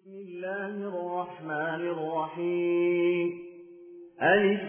بسم الله الرحمن الرحيم. ألف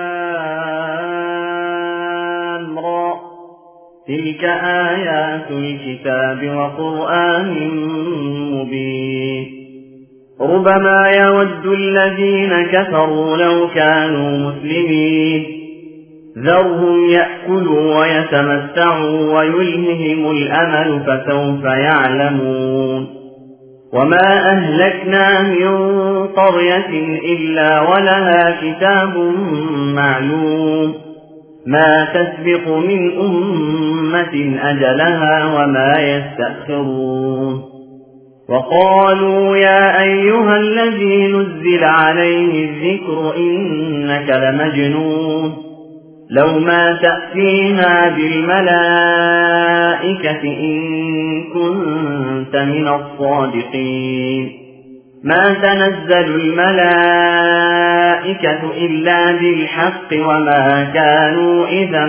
لام را. تلك آيات الكتاب وقرآن مبين. ربما يود الذين كفروا لو كانوا مسلمين. ذرهم يأكلوا ويتمتعوا ويلههم الأمل فسوف يعلمون. وما أهلكنا من قرية إلا ولها كتاب معلوم ما تسبق من أمة أجلها وما يستأخرون. وقالوا يا أيها الذي نزل عليه الذكر إنك لمجنون لو ما تأتينا بالملائكة إن كنت من الصادقين. ما تنزل الملائكة إلا بالحق وما كانوا إذا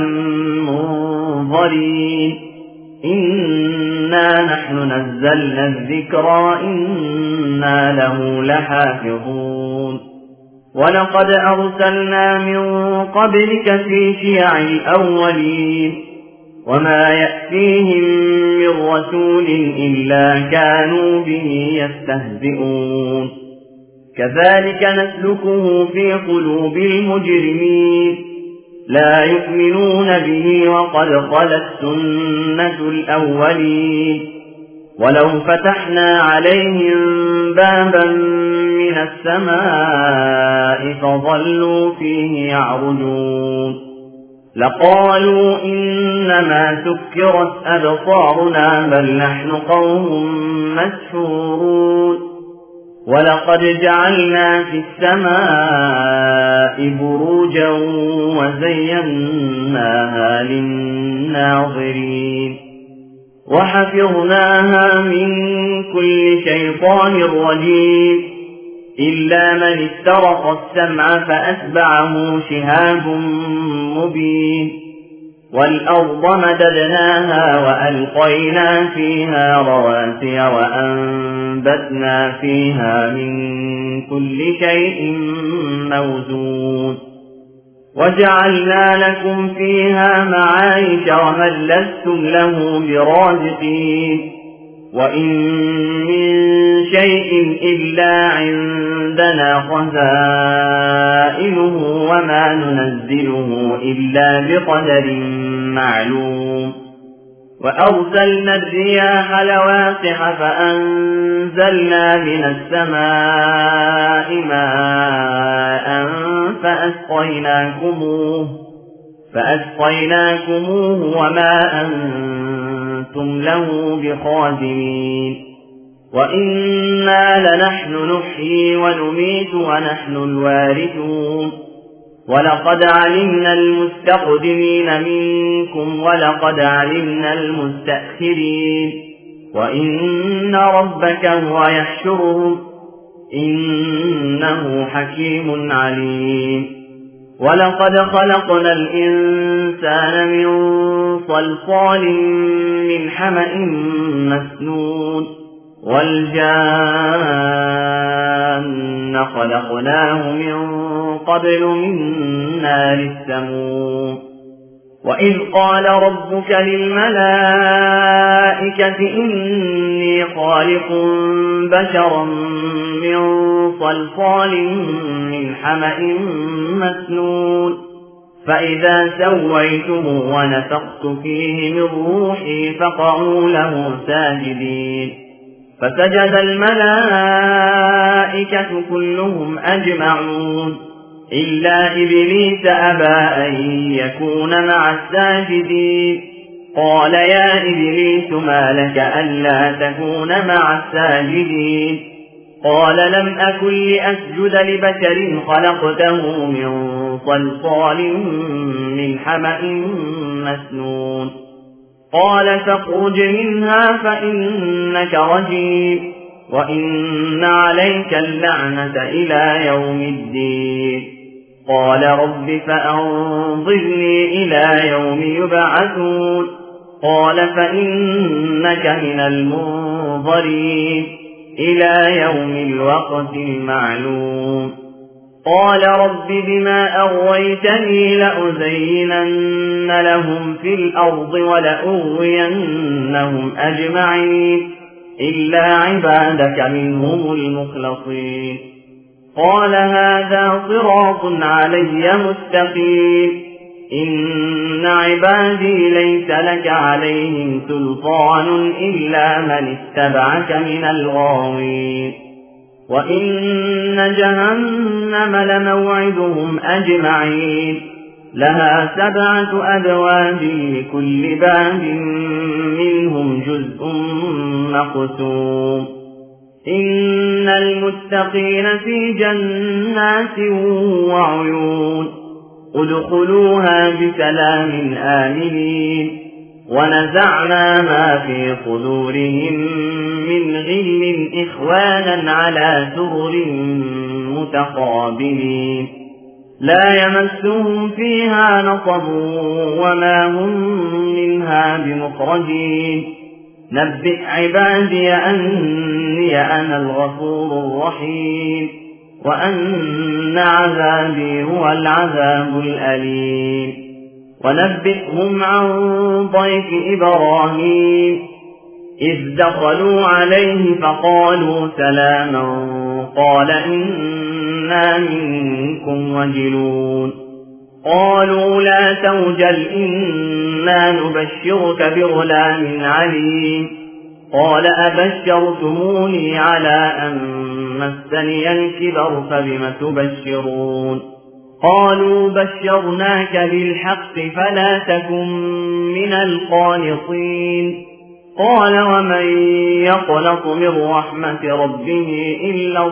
منظرين. إنا نحن نزلنا الذكر وإنا له لحافظون. ولقد أرسلنا من قبلك في شيع الأولين وما يأتيهم من رسول إلا كانوا به يستهزئون. كذلك نسلكه في قلوب المجرمين لا يؤمنون به وقد خلت سنة الأولين. ولو فتحنا عليهم بابا من السماء فظلوا فيه يعرجون لقالوا إنما سكرت أبصارنا بل نحن قوم مسحورون. ولقد جعلنا في السماء بروجا وزيناها للناظرين وحفظناها من كل شيطان رجيم إلا من استرق السمع فأتبعه شهاب مبين. والأرض مددناها وألقينا فيها رواسي وأنبتنا فيها من كل شيء موزون وجعلنا لكم فيها معايش ومن لستم له برازقين. وإن من شيء إلا عندنا خزائنه وما ننزله إلا بقدر معلوم. وأرسلنا الرياح لواقح فأنزلنا من السماء ماء فأسقيناكموه وما أنتم له بخازنين. وإنا لنحن نحيي ونميت ونحن الوارثون. ولقد علمنا المستقدمين منكم ولقد علمنا المستأخرين. وإن ربك هو يحشرهم إنه حكيم عليم. ولقد خلقنا الإنسان من صلصال من حمأ مسنون والجان خلقناه من قبل من نار السموم. وإذ قال ربك للملائكة إني خالق بشرا من صلصال من حمأ مسنون فإذا سويته ونفخت فيه من روحي فقعوا له ساجدين. فسجد الملائكة كلهم أجمعون إلا إبليس أبى أن يكون مع الساجدين. قال يا إبليس ما لك ألا تكون مع الساجدين؟ قال لم أكن لأسجد لبشر خلقته من صلصال من حمأ مسنون. قال فاخرج منها فإنك رجيم وإن عليك اللعنة إلى يوم الدين. قال رب فأنظرني إلى يوم يبعثون. قال فإنك من المنظرين إلى يوم الوقت المعلوم. قال رب بما أغويتني لأزينن لهم في الأرض ولأغوينهم أجمعين إلا عبادك منهم المخلصين. قال هذا صراط علي مستقيم. إن عبادي ليس لك عليهم سلطان إلا من اتبعك من الغاوين. وإن جهنم لموعدهم أجمعين لها 7 أبواب لكل باب منهم جزء مقسوم. إن المتقين في جنات وعيون ادخلوها بسلام آمنين. ونزعنا ما في صدورهم من غل إخوانا على سرر متقابلين لا يمسهم فيها نصب وما هم منها بمخرجين. نبئ عبادي أني أنا الغفور الرحيم وأن عذابي هو العذاب الأليم. ونبئهم عن ضيف إبراهيم إذ دخلوا عليه فقالوا سلاما قال إنا منكم وجلون. قالوا لا توجل إنا نبشرك بغلام عليم. قال أبشرتموني على أن مسني الكبر فبم تبشرون. قالوا بشرناك بالحق فلا تكن من القانطين. قال ومن يقنط من رحمة ربه إلا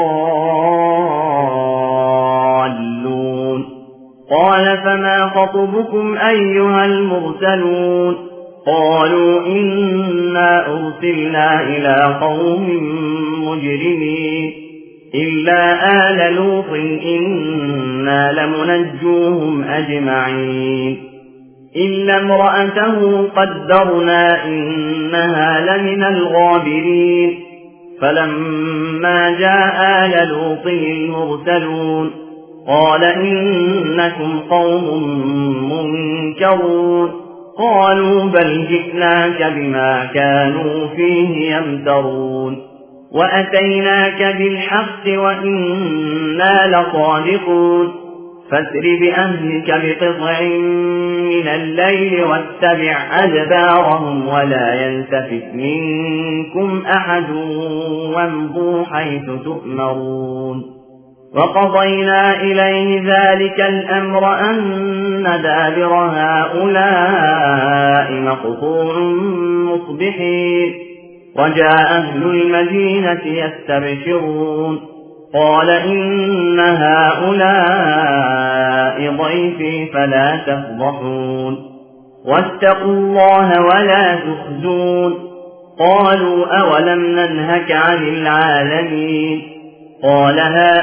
الضالون. قال فما خطبكم أيها المرسلون. قالوا إنا أرسلنا إلى قوم مجرمين إلا آل لوط إنا لمنجوهم أجمعين إلا امرأته قدرنا إنها لمن الغابرين. فلما جاء آل لوط المرسلون قال إنكم قوم منكرون. قالوا بل جئناك بما كانوا فيه يمترون وأتيناك بالحق وإنا لصادقون. فاسر بأهلك بقطع من الليل واتبع أدبارهم ولا يلتفت منكم أحد وامضوا حيث تؤمرون. وقضينا إليه ذلك الأمر أن دابر هؤلاء مقطوع مصبحين. وجاء أهل المدينة يستبشرون قال إن هؤلاء ضيفي فلا تفضحون واتقوا الله ولا تخزون. قالوا أولم ننهك عن العالمين. قال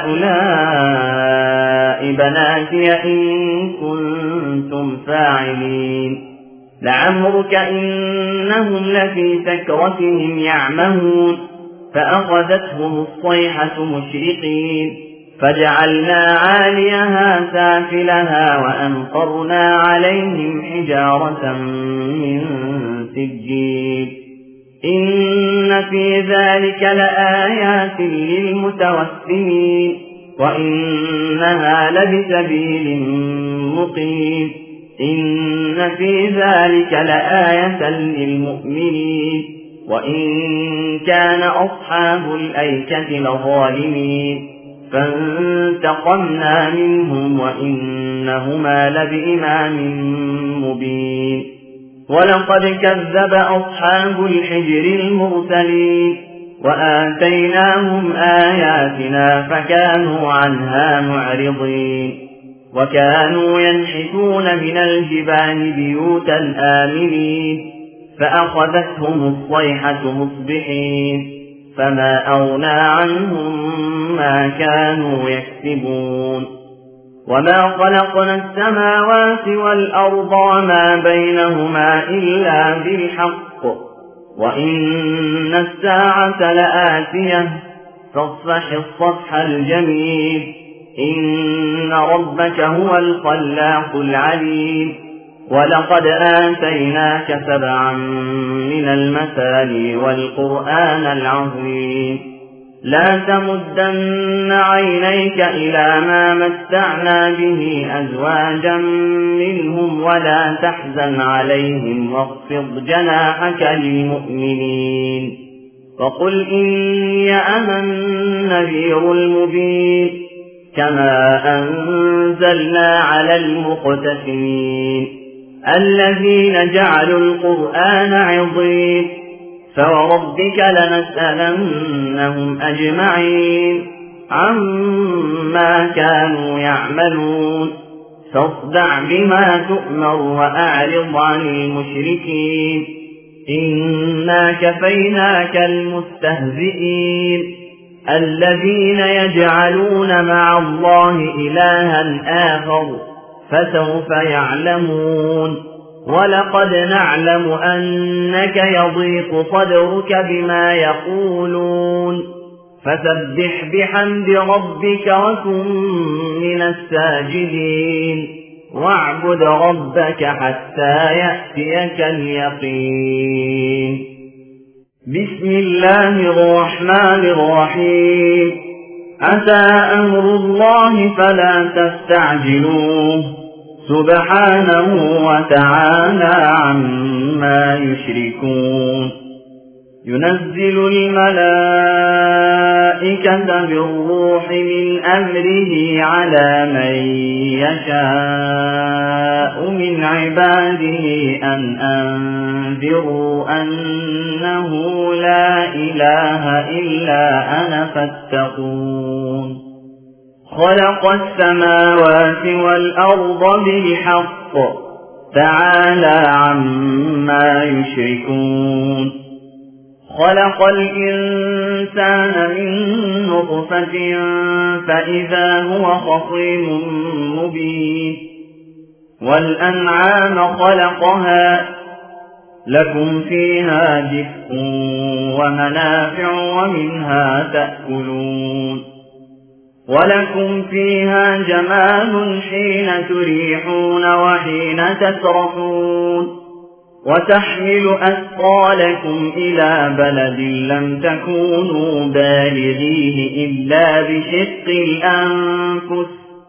هؤلاء بناتي إن كنتم فاعلين. لعمرك إنهم لفي سكرتهم يعمهون. فأخذتهم الصيحة مشرقين فجعلنا عاليها سافلها وأمطرنا عليهم حجارة من سجيل. إن في ذلك لآيات للمتوسمين وإنها لبسبيل مقيم. إن في ذلك لآية للمؤمنين وإن كان أصحاب الأيكة لظالمين فانتقمنا منهم وإنهما لبإمام مبين. ولقد كذب أصحاب الحجر المرسلين وآتيناهم آياتنا فكانوا عنها معرضين. وكانوا ينحتون من الجبال بيوتا آمنين فأخذتهم الصيحة مصبحين فما أغنى عنهم ما كانوا يكسبون. وما خلقنا السماوات والأرض وما بينهما إلا بالحق وإن الساعة لآتية فاصفح الصفح الجميل إن ربك هو الخلاق العليم ولقد آتيناك 7 من المثاني والقرآن العظيم لا تمدن عينيك إلى ما متعنا به أزواجا منهم ولا تحزن عليهم واخفض جناحك للمؤمنين وقل إني أنا النذير المبين كما أنزلنا على المقتسمين الذين جعلوا القرآن عضين فوربك لنسألنهم أجمعين عما كانوا يعملون فاصدع بما تؤمر وأعرض عن المشركين إنا كفيناك المستهزئين الذين يجعلون مع الله إلها آخر فسوف يعلمون ولقد نعلم أنك يضيق صدرك بما يقولون فسبح بحمد ربك وكن من الساجدين واعبد ربك حتى يأتيك اليقين بسم الله الرحمن الرحيم أتى أمر الله فلا تستعجلوه سبحانه وتعالى عما يشركون ينزل الملائكة بالروح من أمره على من يشاء من عباده أن أنذروا أنه لا إله إلا أنا فاتقون خلق السماوات والأرض بالحق تعالى عما يشركون خلق الإنسان من نطفة فإذا هو خصيم مبين والأنعام خلقها لكم فيها دفء ومنافع ومنها تأكلون ولكم فيها جمال حين تريحون وحين تسرحون وتحمل أثقالكم إلى بلد لم تكونوا بالغيه إلا بشق الأنفس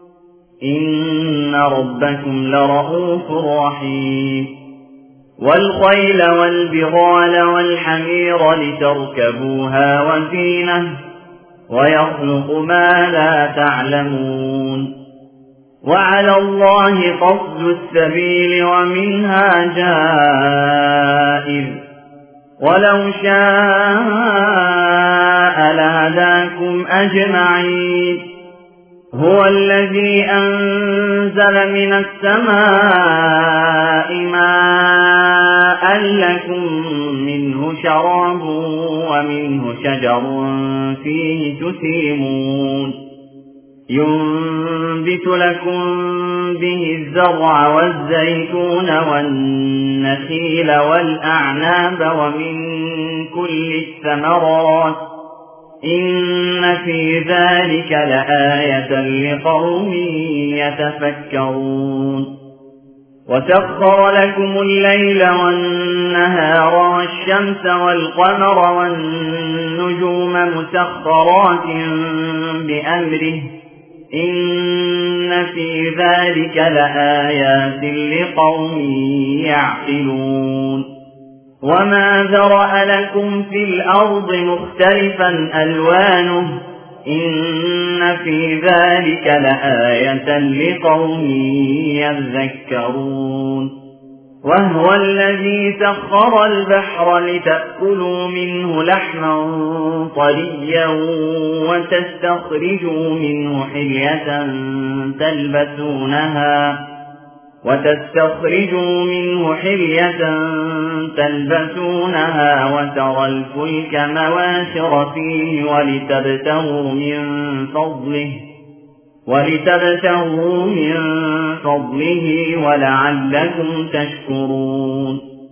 إن ربكم لرؤوف رحيم والخيل والبغال والحمير لتركبوها وزينة ويخلق ما لا تعلمون وعلى الله قصد السبيل ومنها جائر ولو شاء لهداكم أجمعين هو الذي أنزل من السماء ماء لكم منه شراب ومنه شجر فيه تسيمون ينبت لكم به الزرع والزيتون والنخيل والأعناب ومن كل الثمرات إن في ذلك لآية لقوم يتفكرون وسخر لكم الليل والنهار والشمس والقمر والنجوم مسخرات بأمره إن في ذلك لآيات لقوم يعقلون وما ذرأ لكم في الأرض مختلفا ألوانه إن في ذلك لآية لقوم يذكرون وهو الذي سخر البحر لتأكلوا منه لحما طريا وتستخرجوا منه حلية تلبسونها وترى الفلك مواخر فيه ولتبتغوا من فضله ولعلكم تشكرون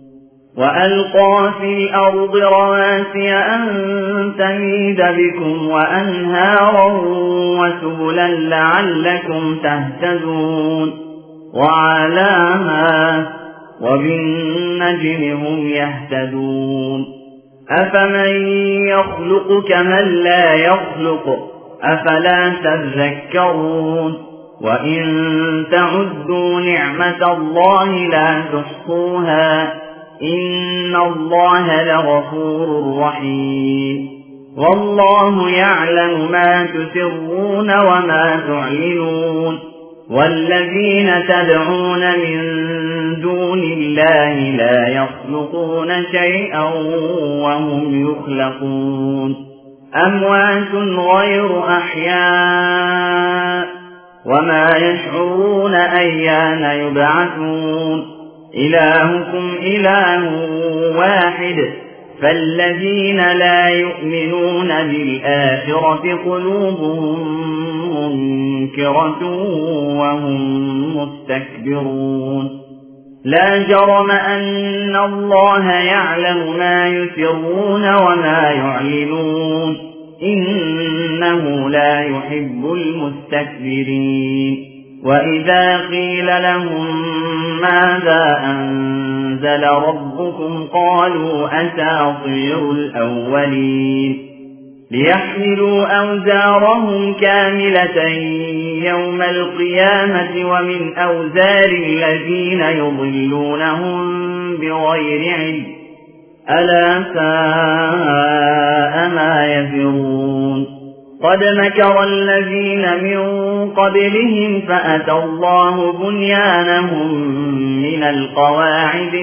وألقى في الأرض رواسي أن تميد بكم وأنهارا وسبلا لعلكم تهتدون وعلامات وبالنجم هم يهتدون أفمن يخلق كمن لا يخلق أفلا تذكرون وإن تعدوا نعمة الله لا تحصوها إن الله لغفور رحيم والله يعلم ما تسرون وما تعلنون والذين تدعون من دون الله لا يخلقون شيئا وهم يخلقون أموات غير أحياء وما يشعرون أيان يبعثون إلهكم إله واحد فالذين لا يؤمنون بالآخرة قلوبهم منكرة وهم مستكبرون لا جرم أن الله يعلم ما يسرون وما يعلنون إنه لا يحب المستكبرين وإذا قيل لهم ماذا أنزل ربكم قالوا أساطير الأولين ليحملوا أوزارهم كاملة يوم القيامة ومن أوزار الذين يضلونهم بغير علم ألا ساء ما يزرون قد مكر الذين من قبلهم فأتى الله بنيانهم من القواعد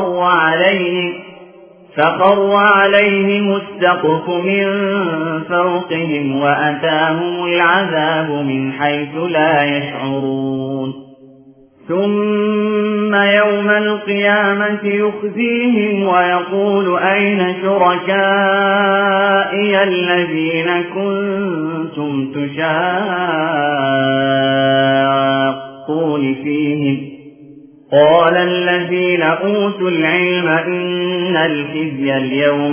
فخر عليهم السقف من فوقهم وأتاهم العذاب من حيث لا يشعرون ثم يوم القيامة يخزيهم ويقول أين شركائي الذين كنتم تشاقون فيهم قال الذين أوتوا العلم إن الخزي اليوم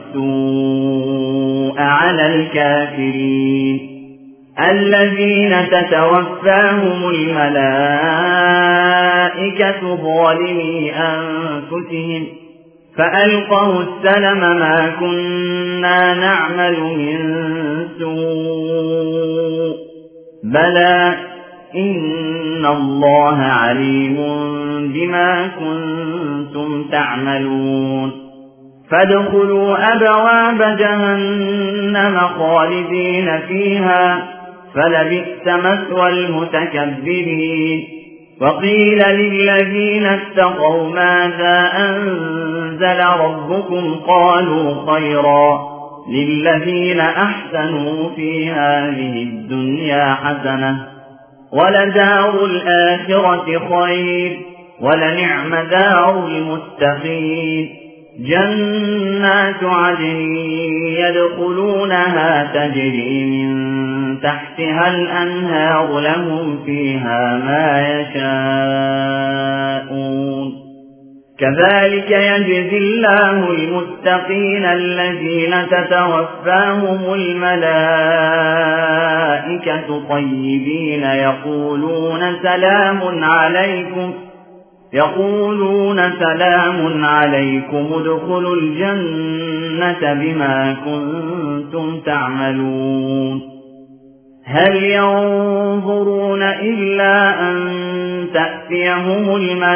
والسوء على الكافرين الذين تتوفاهم الملائكة ظالمي أنفسهم فألقوا السلم ما كنا نعمل من سوء بلى إن الله عليم بما كنتم تعملون فادخلوا أبواب جهنم خالدين فيها فلبئس مثوى المتكبرين وقيل للذين اتقوا ماذا أنزل ربكم قالوا خيرا للذين أحسنوا في هذه الدنيا حسنة ولدار الآخرة خير ولنعم دار المتقين جنات عدن يدخلونها تجري من تحتها الأنهار لهم فيها ما يشاءون كذلك يجزي الله المتقين الذين تتوفاهم الملائكة طيبين يقولون سلام عليكم ادخلوا الجنة بما كنتم تعملون هل ينظرون إلا أن تأتيهم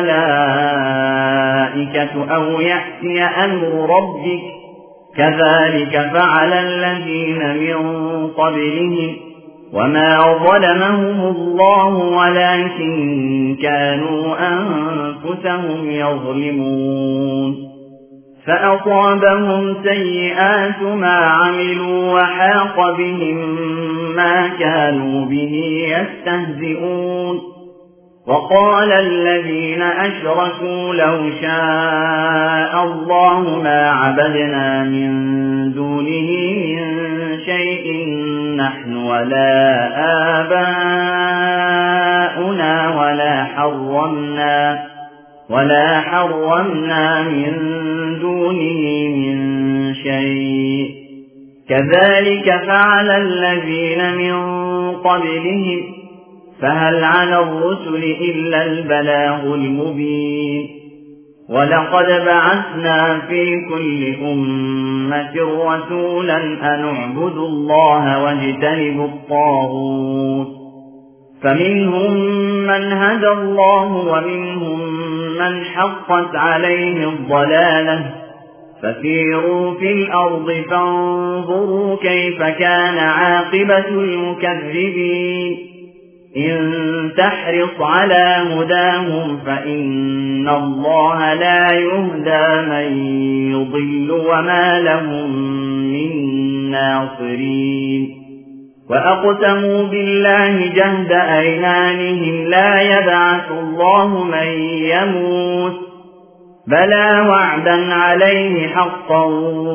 الملائكة أو يأتي أمر ربك كذلك فعل الذين من قبلهم وما ظلمهم الله ولكن كانوا أنفسهم يظلمون فأصابهم سيئات ما عملوا وحاق بهم ما كانوا به يستهزئون وقال الذين أشركوا لو شاء الله ما عبدنا من دونه من شيء نحن ولا آباؤنا ولا حرمنا من دونه من شيء كذلك فعل الذين من قبلهم فهل على الرسل إلا البلاغ المبين ولقد بعثنا في كل أمة رسولا أن اعبدوا الله واجتنبوا الطاغوت فمنهم من هدى الله ومنهم من حقت عليه الضلالة فسيروا في الأرض فانظروا كيف كان عاقبة المكذبين إن تحرص على هداهم فإن الله لا يهدى من يضل وما لهم من ناصرين وأقسموا بالله جهد أيمانهم لا يبعث الله من يموت بلى وعدا عليه حقا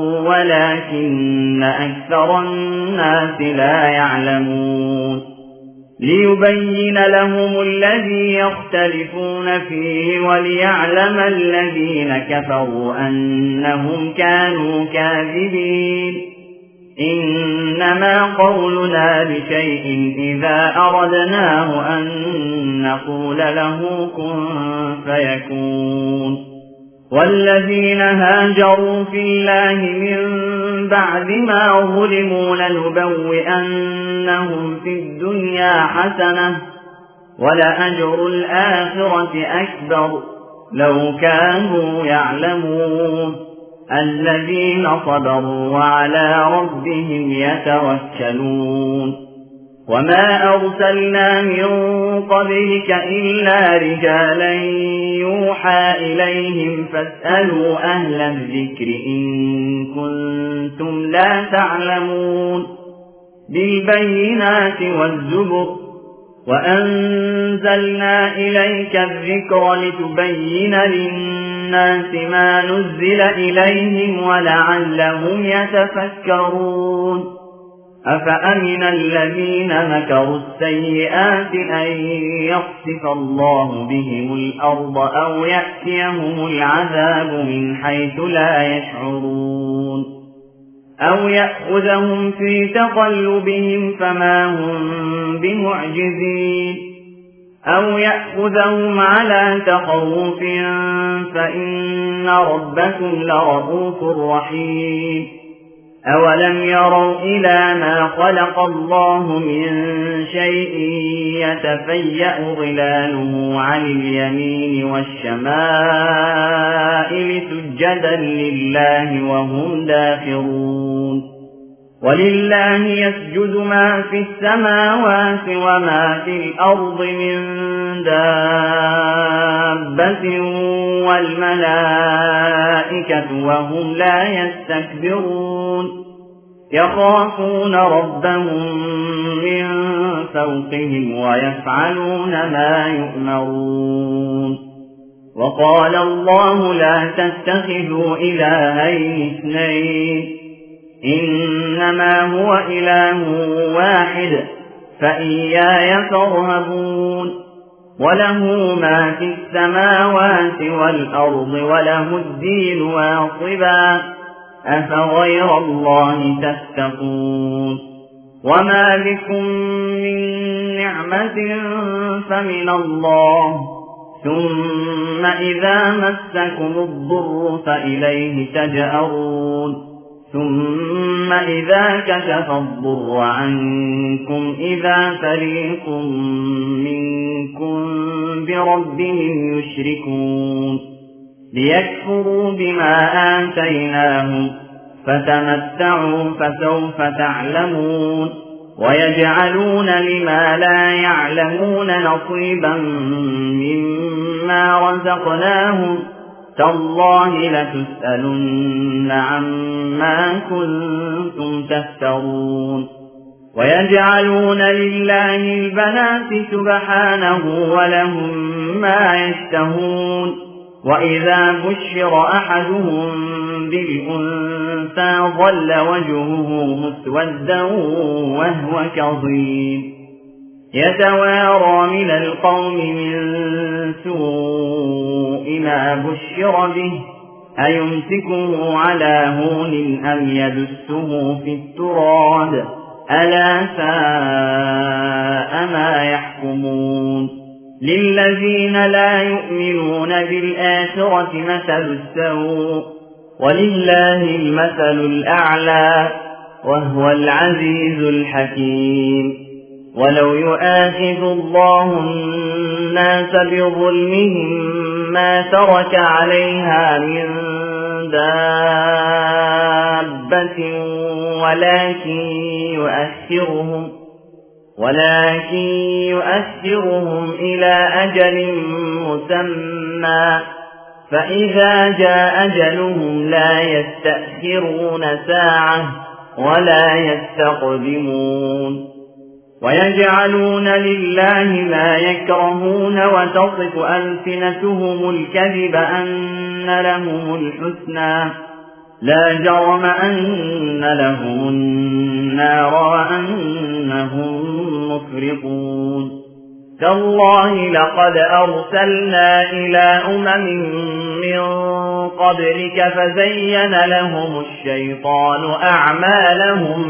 ولكن أكثر الناس لا يعلمون ليبين لهم الذي يختلفون فيه وليعلم الذين كفروا أنهم كانوا كاذبين إنما قولنا لشيء إذا أردناه أن نقول له كن فيكون والذين هاجروا في الله من بعد ما ظلموا لنبوئنهم في الدنيا حسنة ولأجر الآخرة أكبر لو كانوا يعلمون الذين صبروا وعلى ربهم يتوكلون وما أرسلنا من قبلك إلا رجالا يوحى إليهم فاسألوا أهل الذكر إن كنتم لا تعلمون بالبينات والزبر وأنزلنا إليك الذكر لتبين للناس ما نزل إليهم ولعلهم يتفكرون أفأمن الذين مكروا السيئات أن يخسف الله بهم الأرض أو يأتيهم العذاب من حيث لا يشعرون أو يأخذهم في تقلبهم فما هم بمعجزين أو يأخذهم على تخوف فإن ربكم لرؤوف رحيم أولم يروا إلى ما خلق الله من شيء يتفيأ ظلاله عن اليمين والشمائل سجدا لله وهم داخرون ولله يسجد ما في السماوات وما في الأرض من دابة والملائكة وهم لا يستكبرون يخافون ربهم من فوقهم ويفعلون ما يؤمرون وقال الله لا تتخذوا إلهين اثنين إنما هو إله واحد فإياي فارهبون وله ما في السماوات والأرض وله الدين واصبا أفغير الله تتقون وما بكم من نعمة فمن الله ثم إذا مسكم الضر فإليه تجأرون ثم إذا كشف الضر عنكم إذا فريق منكم بربهم يشركون ليكفروا بما آتيناهم فتمتعوا فسوف تعلمون ويجعلون لما لا يعلمون نصيبا مما رزقناهم تالله لتسألن عما كنتم تفترون ويجعلون لله البنات سبحانه ولهم ما يشتهون وإذا بشر أحدهم بالأنثى ظل وجهه مسودا وهو كظيم يتوارى من القوم من سوء ما بشر به أيمسكه على هون أم يدسه في التراب ألا ساء ما يحكمون للذين لا يؤمنون بالآخرة مثل السوء ولله المثل الأعلى وهو العزيز الحكيم ولو يؤاخذ الله الناس بظلمهم ما ترك عليها من دابة ولكن يؤخرهم إلى أجل مسمى فإذا جاء أجلهم لا يستأخرون ساعة ولا يستقدمون ويجعلون لله ما يكرهون وتصف ألسنتهم الكذب أن لهم الحسنى لا جرم أن لهم النار وأنهم مفرطون تالله لقد أرسلنا إلى من قبلك فزين لهم الشيطان أعمالهم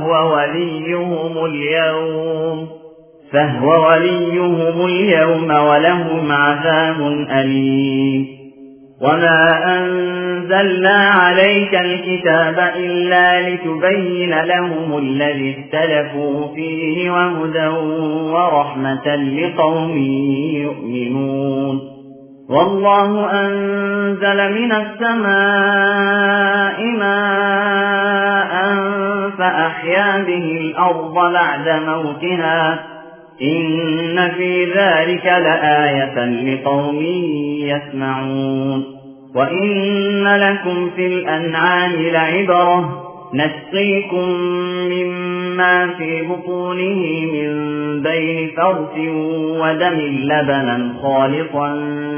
فهو وليهم اليوم ولهم عذاب أليم وما أنزلنا عليك الكتاب إلا لتبين لهم الذي اختلفوا فيه وهدى ورحمة لقوم يؤمنون والله أنزل من السماء ماء فأحيا به الأرض بعد موتها إن في ذلك لآية لقوم يسمعون وإن لكم في الأنعام لعبرة نسقيكم مما في بطونه من بين فرث ودم لبنا خالصا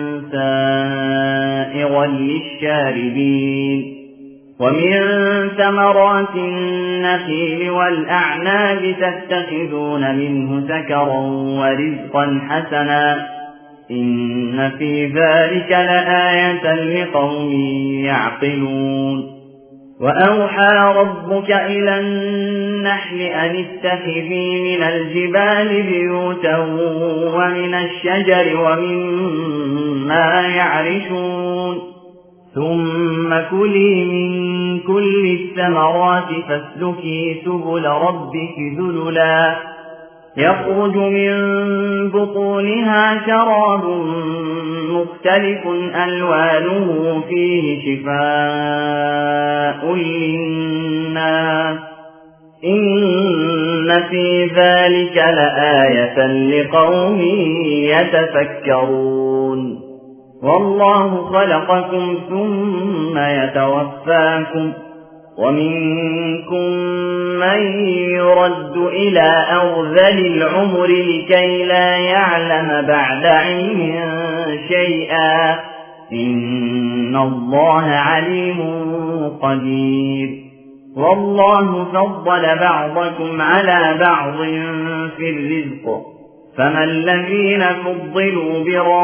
سائغا للشاربين ومن ثمرات النخيل والأعناب تتخذون منه سكرا ورزقا حسنا إن في ذلك لآية لقوم يعقلون وأوحى ربك إلى النحل أن اتخذي من الجبال بيوتا ومن الشجر ومما يعرشون ثم كلي من كل الثمرات فاسلكي سبل ربك ذللا يخرج من بطونها شراب مختلف ألوانه فيه شفاء للناس إن في ذلك لآية لقوم يتفكرون والله خلقكم ثم يتوفاكم ومنكم من يرد إلى أرذل العمر لكي لا يعلم بعد علم شيئا إن الله عليم قدير والله فضل بعضكم على بعض في الرزق فما الذين فضلوا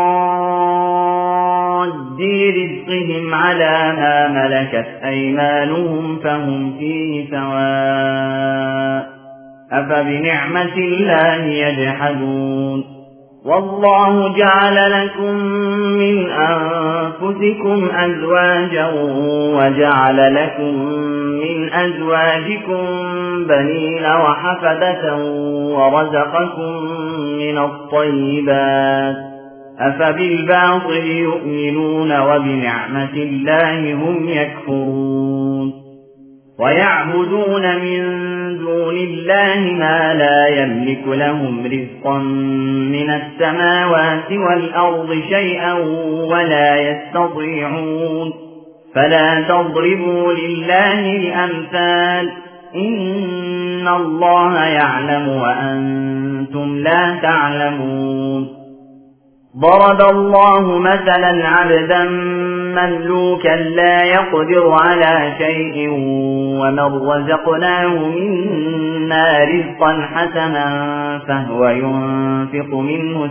براد رزقهم على ما ملكت أيمانهم فهم فيه سواء أفبنعمة الله يجحدون والله جعل لكم من أنفسكم أزواجا وجعل لكم من أزواجكم بنين وحفدة ورزقكم من الطيبات أفبالباطل يؤمنون وبنعمة الله هم يكفرون ويعبدون من دون الله ما لا يملك لهم رزقا من السماوات والأرض شيئا ولا يستطيعون فلا تضربوا لله الأمثال إن الله يعلم وأنتم لا تعلمون ضرب الله مثلا عبدا مملوكا لا يقدر على شيء ومن رزقناه منا رزقا حسنا فهو ينفق منه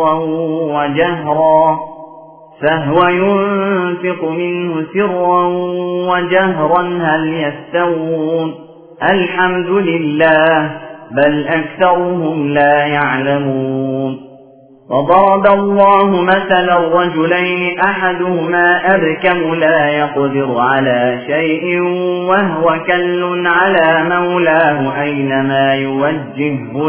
سرا وجهرا هل يستوون الحمد لله بل أكثرهم لا يعلمون. وضرب الله مثلا رجلين أحدهما أبكم لا يقدر على شيء وهو كل على مولاه أينما يوجهه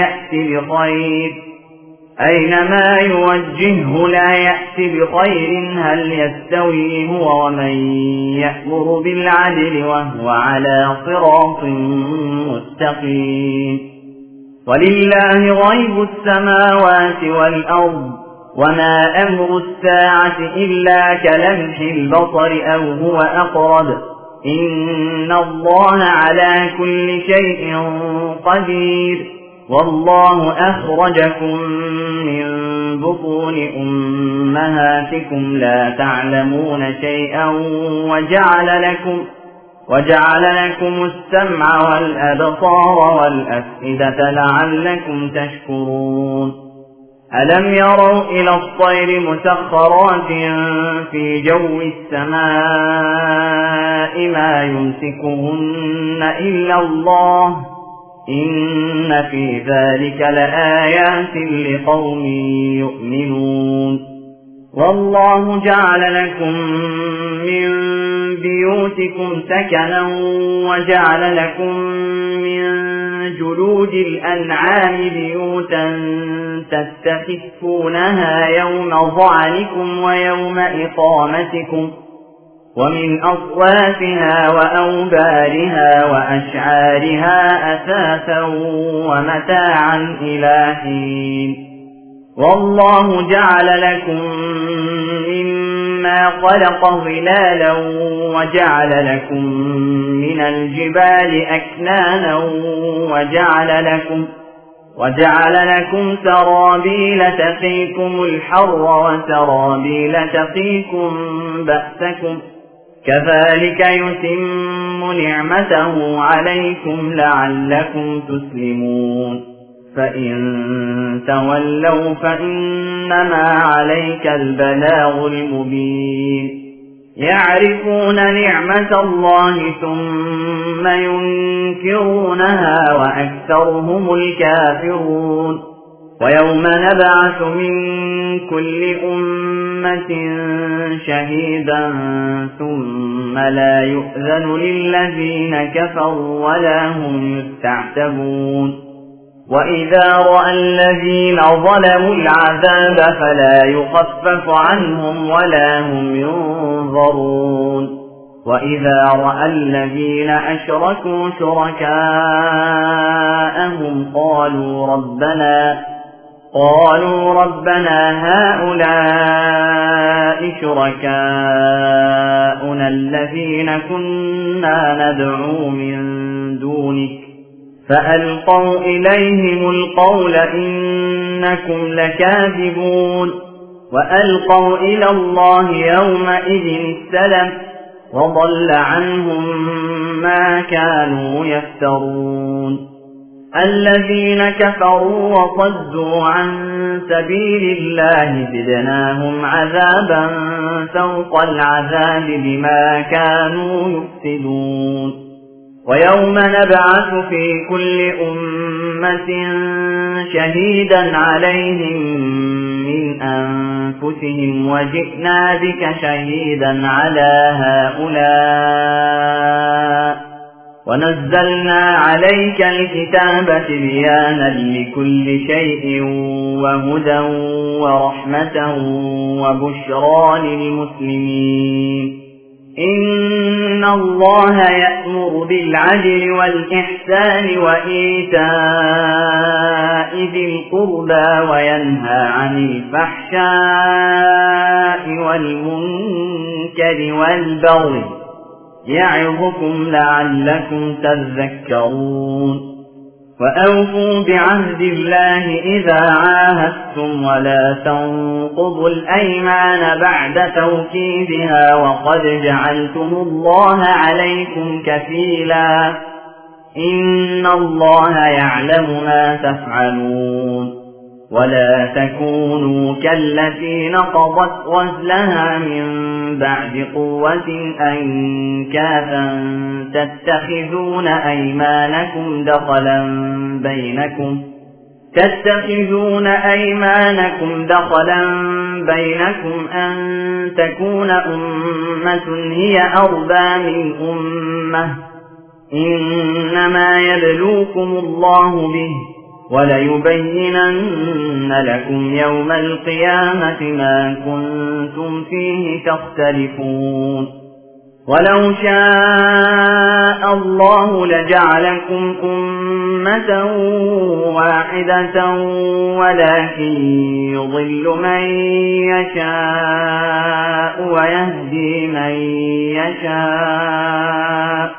لا يأتي بخير هل يستوي هو ومن يأمر بالعدل وهو على صراط مستقيم. ولله غيب السماوات والأرض وما أمر الساعة إلا كلمح البصر أو هو أقرب إن الله على كل شيء قدير. والله أخرجكم من بطون أمهاتكم لا تعلمون شيئا وجعل لكم السمع والأبصار والأفئدة لعلكم تشكرون. ألم يروا إلى الطير مسخرات في جو السماء ما يمسكهن إلا الله إن في ذلك لآيات لقوم يؤمنون. والله جعل لكم من بيوتكم سكنا وجعل لكم من جلود الأنعام بيوتا تستخفونها يوم ظعنكم ويوم إقامتكم ومن أصوافها وأوبارها وأشعارها أثاثا ومتاعا إلى حين. والله جعل لكم مما خلق ظلالا وجعل لكم من الجبال أكنانا وجعل لكم سرابيل تقيكم الحر وسرابيل تقيكم بأسكم كذلك يتم نعمته عليكم لعلكم تسلمون. فإن تولوا فإنما عليك البلاغ المبين. يعرفون نعمة الله ثم ينكرونها وأكثرهم الكافرون. ويوم نبعث من كل أمة شهيدا ثم لا يؤذن للذين كفروا ولا هم يستعتبون. وإذا رأى الذين ظلموا العذاب فلا يخفف عنهم ولا هم ينظرون. وإذا رأى الذين أشركوا شركاءهم قالوا ربنا هؤلاء شركاؤنا الذين كنا ندعو من دونك فألقوا إليهم القول إنكم لكاذبون. وألقوا إلى الله يومئذ السلم وضل عنهم ما كانوا يفترون. الذين كفروا وصدوا عن سبيل الله زدناهم عذابا فوق العذاب بما كانوا يفسدون. ويوم نبعث في كل أمة شهيدا عليهم من أنفسهم وجئنا بك شهيدا على هؤلاء ونزلنا عليك الكتاب تبيانا لكل شيء وهدى ورحمة وبشرى للمسلمين. إن الله يأمر بالعدل والإحسان وإيتاء ذي القربى وينهى عن الفحشاء والمنكر والبغي يعظكم لعلكم تذكرون. وأوفوا بعهد الله إذا عاهدتم ولا تنقضوا الأيمان بعد توكيدها وقد جعلتم الله عليكم كفيلا إن الله يعلم ما تفعلون ولا تكونوا كالتي نقضت غزلها من بعد قوة أنكاثا تتخذون أيمانكم دخلا بينكم أن تكون أمة هي أربى من أمة إنما يبلوكم الله به وليبينن لكم يوم القيامة ما كنتم فيه تختلفون ولو شاء الله لجعلكم أمة واحدة ولكن يضل من يشاء ويهدي من يشاء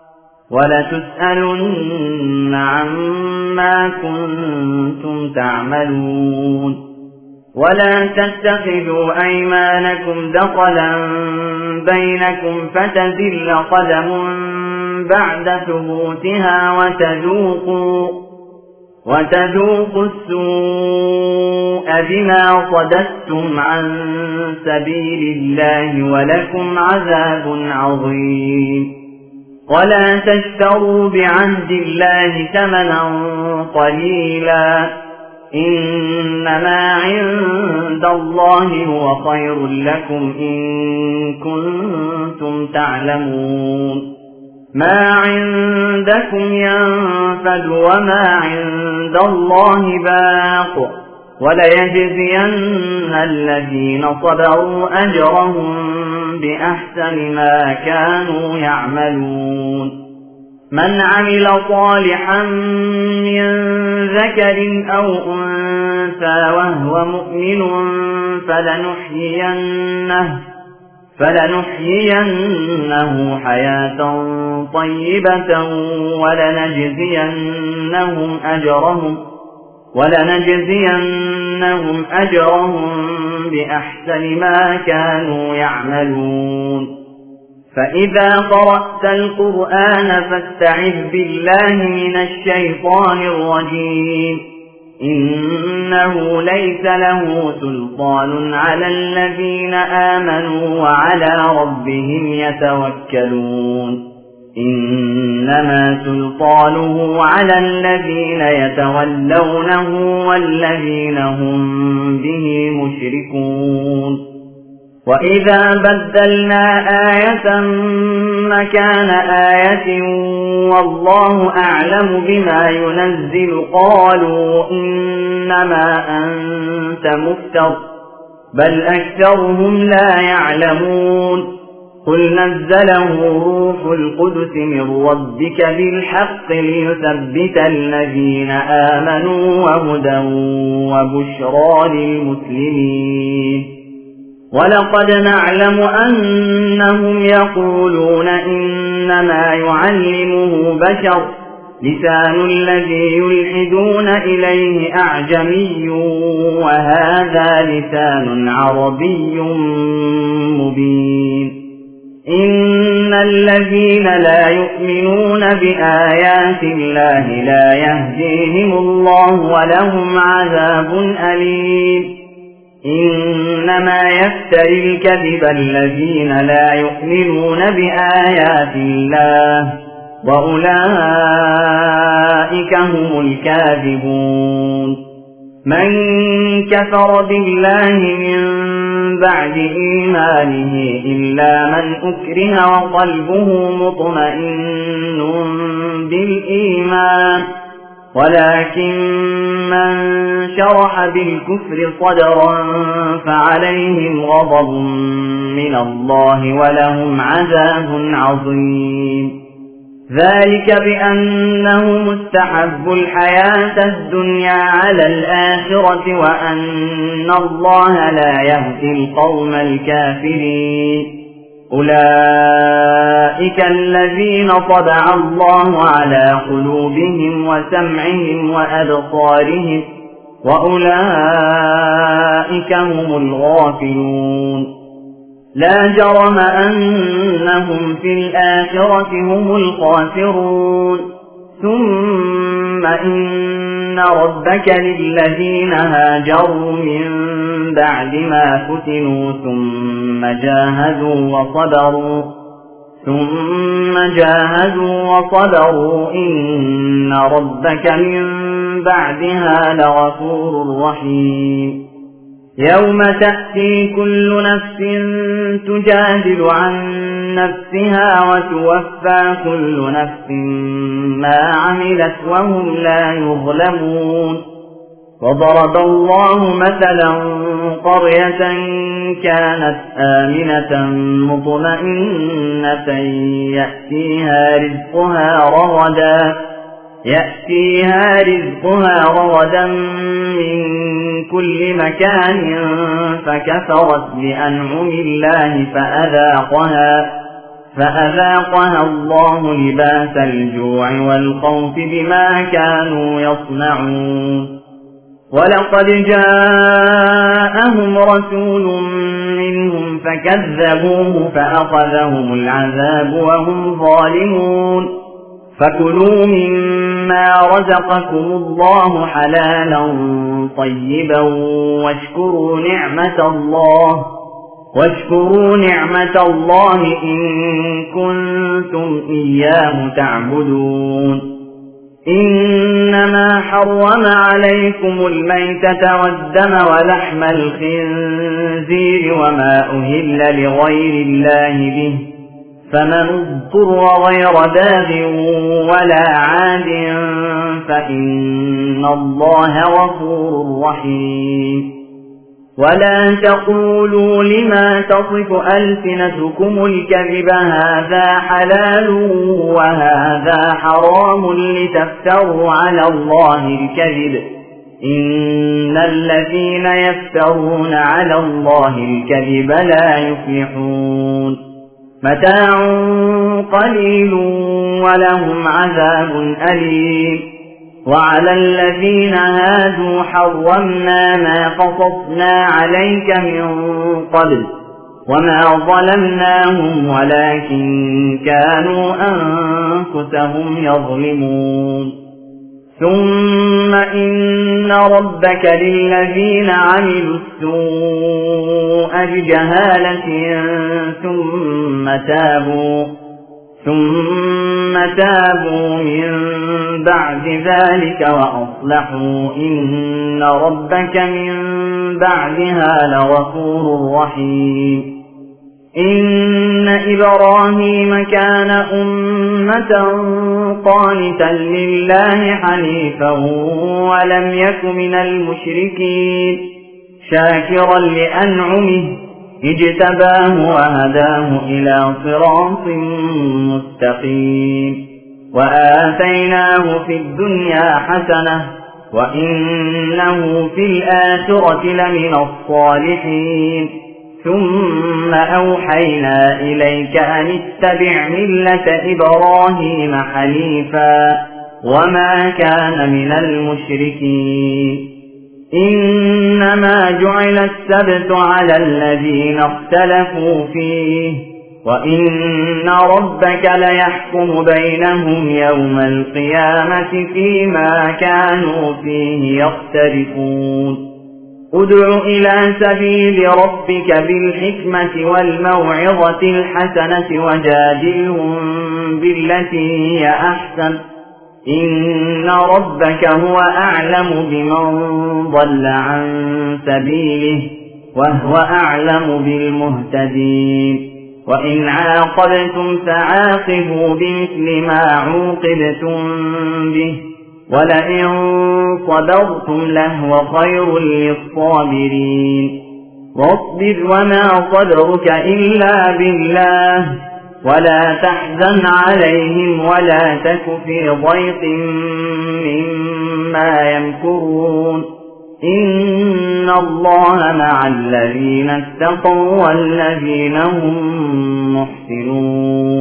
ولتسألن عما كنتم تعملون ولا تتخذوا أيمانكم دخلا بينكم فتزل قدم بعد ثبوتها وتذوقوا السوء بما صددتم عن سبيل الله ولكم عذاب عظيم ولا تشتروا بعهد الله ثمنا قليلا إنما عند الله هو خير لكم إن كنتم تعلمون ما عندكم ينفد وما عند الله باق وليجزين الذين صبروا أجرهم بأحسن ما كانوا يعملون من عمل صالحا من ذكر أو أنثى وهو مؤمن فلنحيينه حياة طيبة ولنجزينهم أجرهم بأحسن ما كانوا يعملون فإذا قرأت القرآن فاستعذ بالله من الشيطان الرجيم إنه ليس له سلطان على الذين آمنوا وعلى ربهم يتوكلون إنما سلطانه على الذين يتولونه والذين هم به مشركون وإذا بدلنا آية مكان آية والله أعلم بما ينزل قالوا إنما أنت مفتر بل أكثرهم لا يعلمون قل نزله روح القدس من ربك بالحق ليثبت الذين آمنوا وهدى وبشرى للمسلمين ولقد نعلم أنهم يقولون إنما يعلمه بشر لسان الذي يلحدون إليه أعجمي وهذا لسان عربي مبين إن الذين لا يؤمنون بآيات الله لا يهديهم الله ولهم عذاب أليم إنما يفتري الكذب الذين لا يؤمنون بآيات الله وأولئك هم الكاذبون من كفر بالله من بعد إيمانه إلا من أكره وقلبه مطمئن بالإيمان ولكن من شرح بالكفر صدرا فعليهم غضب من الله ولهم عذاب عظيم ذلك بأنهم استحبوا الحياة الدنيا على الآخرة وأن الله لا يهدي القوم الكافرين أولئك الذين طبع الله على قلوبهم وسمعهم وأبصارهم وأولئك هم الغافلون لا جرم أنهم في الآخرة هم الخاسرون ثم إن ربك للذين هاجروا من بعد ما فتنوا ثم جاهدوا وصبروا إن ربك من بعدها لغفور رحيم يوم تأتي كل نفس تجادل عن نفسها وتوفى كل نفس ما عملت وهم لا يظلمون وضرب الله مثلا قرية كانت آمنة مطمئنة يأتيها رزقها رغدا من كل مكان فكفرت بأنعم الله فأذاقها الله لباس الجوع والخوف بما كانوا يصنعون ولقد جاءهم رسول منهم فكذبوه فأخذهم العذاب وهم ظالمون فكلوا مما رزقكم الله حلالا طيبا واشكروا نعمة الله إن كنتم إياه تعبدون إنما حرم عليكم الميتة والدم ولحم الخنزير وما أهل لغير الله به فمن اضطر غير باغ ولا عاد فإن الله غفور رحيم ولا تقولوا لما تصف ألسنتكم الكذب هذا حلال وهذا حرام لتفتروا على الله الكذب إن الذين يفترون على الله الكذب لا يفلحون متاع قليل ولهم عذاب أليم وعلى الذين هادوا حرمنا ما قصصنا عليك من قبل وما ظلمناهم ولكن كانوا أنفسهم يظلمون ثم إن ربك للذين عملوا السوء بجهالة ثم تابوا من بعد ذلك وأصلحوا إن ربك من بعدها لغفور رحيم إن إبراهيم كان أمة قانتا لله حنيفا ولم يك من المشركين شاكرا لأنعمه اجتباه وهداه إلى صراط مستقيم وآتيناه في الدنيا حسنة وإنه في الآخرة لمن الصالحين ثم أوحينا إليك أن اتبع ملة إبراهيم حنيفا وما كان من المشركين إنما جعل السبت على الذين اختلفوا فيه وإن ربك ليحكم بينهم يوم القيامة فيما كانوا فيه يختلفون ادع إلى سبيل ربك بالحكمة والموعظة الحسنة وجادلهم بالتي هي أحسن إن ربك هو أعلم بمن ضل عن سبيله وهو أعلم بالمهتدين وإن عاقبتم فعاقبوا بمثل ما عوقبتم به ولئن صبرتم لهو خير للصابرين واصبر وما صبرك إلا بالله ولا تحزن عليهم ولا تك في ضيق مما يمكرون إن الله مع الذين اتقوا والذين هم محسنون